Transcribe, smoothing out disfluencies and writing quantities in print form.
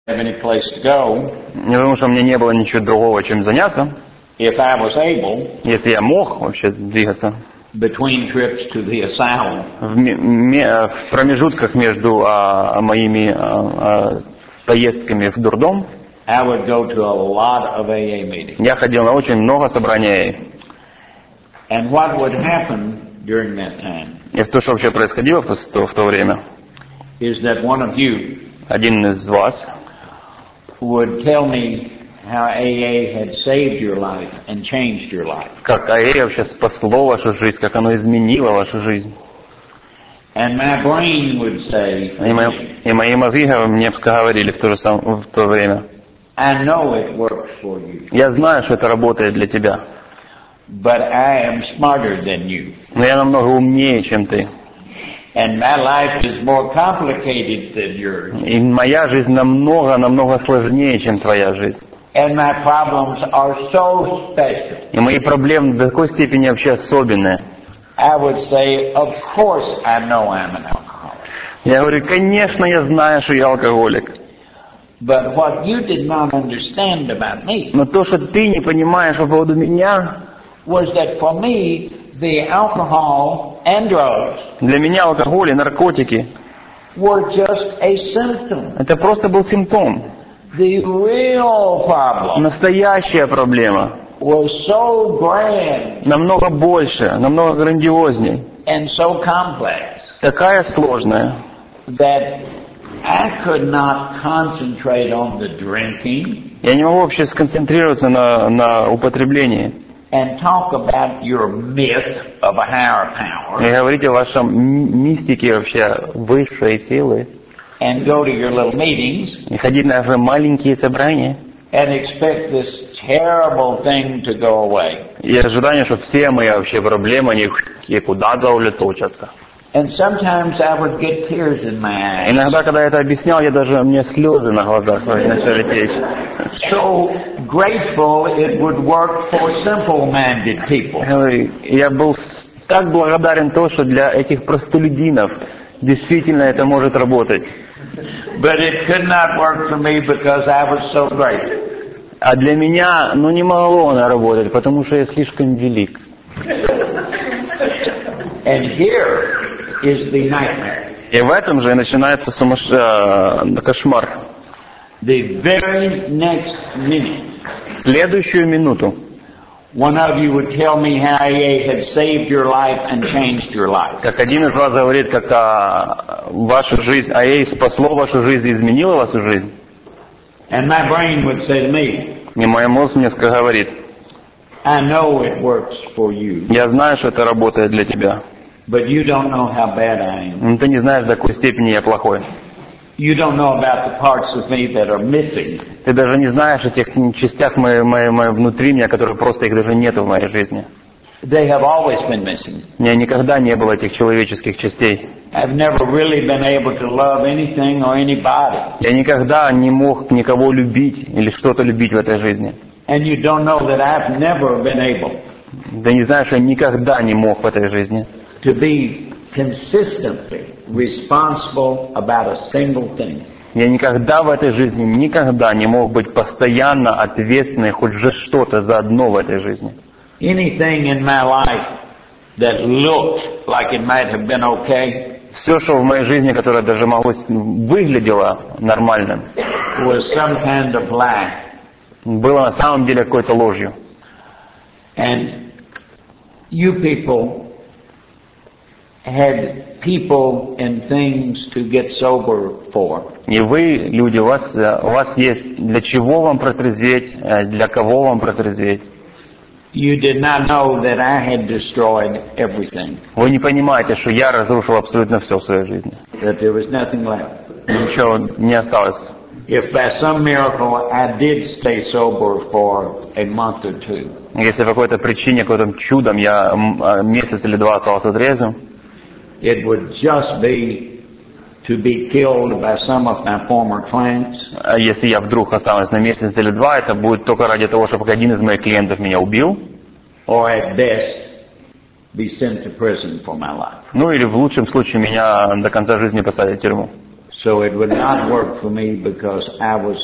have any place to go. Не потому что у меня не было ничего другого, чем заняться. If I was able, Если я мог вообще двигаться between trips to the asylum, в промежутках между моими поездками в дурдом, I would go to a lot of AA meetings. я ходил на очень много собраний. And what would happen during that time И то, что вообще происходило в то время, is that one of you один из вас would tell me how AA had saved your life and changed your life. как АЭ вообще спасло вашу жизнь, как оно изменило вашу жизнь. And my brain would say, И мои мозги мне говорили в то время: I know it works for you, я знаю, что это работает для тебя, but I am smarter than you. но я намного умнее, чем ты. And my life is more complicated than yours. И моя жизнь намного сложнее, чем твоя жизнь. And my problems are so special. И мои проблемы до такой степени вообще особенные. I would say, of course I know I'm an alcoholic. Я говорю: конечно, я знаю, что я алкоголик. But what you did not understand about me Но то, что ты не понимаешь по поводу меня, was that for me, the alcohol and drugs для меня алкоголь и наркотики were just a symptom. это просто был симптом. The real problem Настоящая проблема was so grand намного больше, намного грандиозней, and so complex такая сложная, that I could not concentrate on the drinking я не могу вообще сконцентрироваться на употреблении and talk about your myth of a higher power и говорить о вашем мистике вообще высшей силы, and go to your little meetings и ходить на ваши маленькие собрания, and expect this terrible thing to go away. и ожидание, что все мои вообще проблемы, они и куда-то улетучатся. And sometimes I would get tears in my eyes. Иногда, когда я это объяснял, у меня слезы на глазах начали течь. So grateful it would work for simple-minded people. Я был так благодарен то, что для этих простолюдинов действительно это может работать. But it could not work for me because I was so great. А для меня, не могло оно работать, потому что я слишком велик. And here is the nightmare. И в этом же и начинается кошмар. The very next minute, Следующую минуту one of you would tell me how AA had saved your life and changed your life. как один из вас говорит, как вашу жизнь, АЭ спасло вашу жизнь и изменило вашу жизнь. And my brain would say to me, И мой мозг мне говорит: I know it works for you, я знаю, что это работает для тебя, but you don't know how bad I am. но ты не знаешь, до какой степени я плохой. You don't know about the parts of me that are missing. Ты даже не знаешь о тех частях внутри меня, которые просто их даже нет в моей жизни. They have always been missing. У меня никогда не было этих человеческих частей. I've never really been able to love anything or anybody. Я никогда не мог никого любить или что-то любить в этой жизни. And you don't know that I've never been able Ты не знаешь, что я никогда не мог в этой жизни to be consistently responsible about a single thing. Я никогда в этой жизни не мог быть постоянно ответственным хоть за что-то, за одно в этой жизни. Anything in my life that looked like it might have been okay Все, что в моей жизни, которое даже выглядело нормальным, was some kind of lie. было на самом деле какой-то ложью. And you people had people and things to get sober for. И вы, люди, у вас есть для чего вам протрезветь, для кого вам протрезветь. You did not know that I had destroyed everything, Вы не понимаете, что я разрушил абсолютно все в своей жизни. that there was nothing left. Ничего не осталось. If by some miracle I did stay sober for a month or two, Если по какой-то причине, каким-то чудом я месяц или два остался трезвым, it would just be to be killed by some of my former clients, а если я вдруг останусь на месяц или два, это будет только ради того, чтобы один из моих клиентов меня убил, or at best be sent to prison for my life. или в лучшем случае меня до конца жизни посадят в тюрьму. So it would not work for me because I was